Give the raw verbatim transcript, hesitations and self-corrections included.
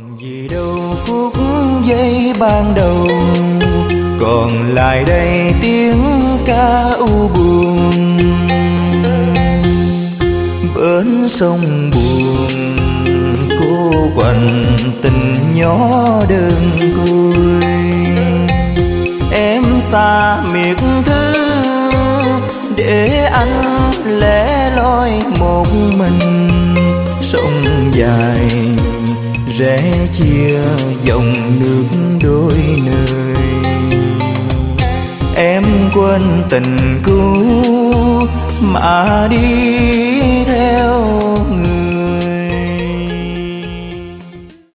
gì đâu phút giây ban đầu, còn lại đây tiếng ca u buồn. Bến sông buồn cô quạnh tình nhỏ đơn côi. Em xa miệt thứ để anh lẻ loi một mình. Sông dài rẽ chia dòng nước đôi nơi. Em quên tình cũ mà đi